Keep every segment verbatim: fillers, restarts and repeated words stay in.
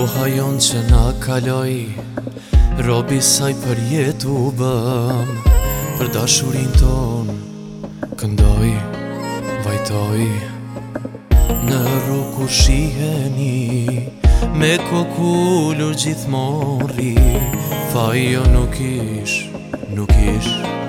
Koha jon që na kaloj, robi saj për jetu bëm. Për dashurin ton, këndoj, vajtoj. Në rrugë kur shiheni, me kokullur gjithmonë rri. Fajo nuk ish, nuk ish.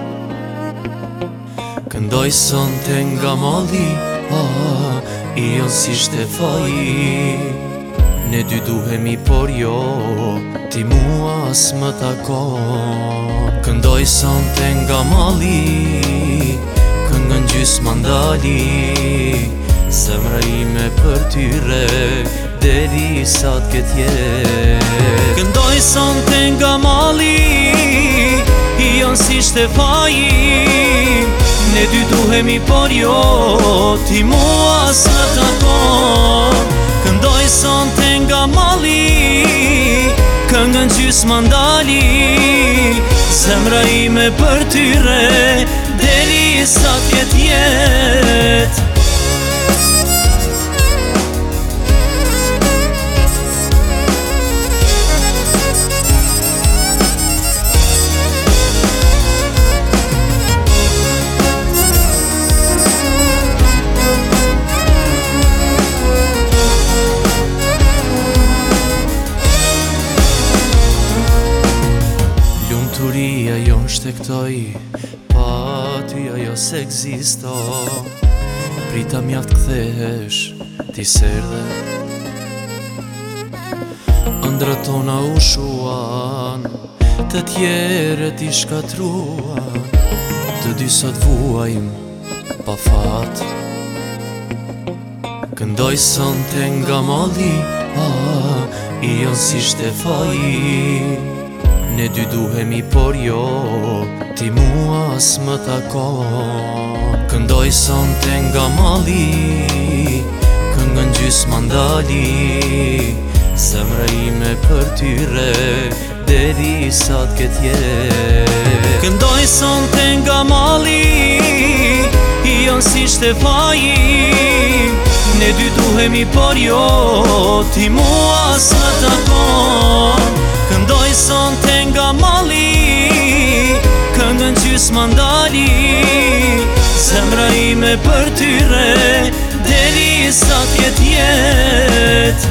Këndoj sonte nga malli, ah, i jon si shte faji. Ne dy duhemi por jo, ti mua s'më takon. Këndoj sonte nga malli, këngën gjys mandali. Zemra ime për tyre, deri sa t'ket jet. Këndoj sonte nga malli, i jon si shte faji. Ne dy duhemi por jo, ti mua s'më takon. Këndoj sonte nga malli, këngën gjys mandali. Zemra ime për tyre, deri sa t'ket jet. Turia jo shtektoj, pa ty ajo s'ekzisto. Prita mjaft kthehesh, ti serdhe. Ëndrat tona u shuan, të tjerët i shkatruan. Të dy sot vuajm, pa fat. Këndoj sonte nga malli, ah, i jon si shte faji. Ne dy duhemi por jo, ti mua s'më takon. Këndoj sonte nga malli, këngën gjys mandali. Zemra ime për tyre, deri sa t'ket jet. Këndoj sonte nga malli, i jon si shte faji. Ne dy duhemi por jo, ti mua s'më takon. Këndoj sonte nga malli, këngën gjys mandali. Zemra ime për tyre, deri sa t'ket jet.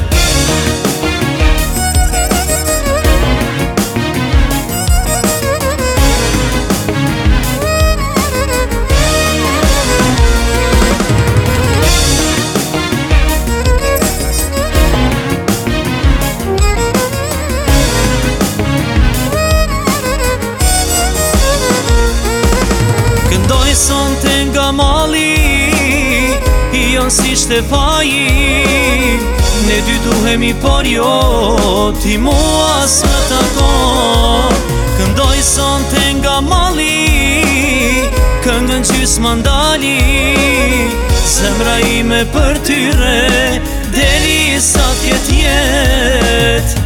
Këndoj sonte nga malli, i jon si shte faji. Ne dy duhemi por jo, ti mua s'më takon. Këndoj sonte nga malli, këngën gjys mandali. Zemra ime për tyre, deri sa t'ket jet.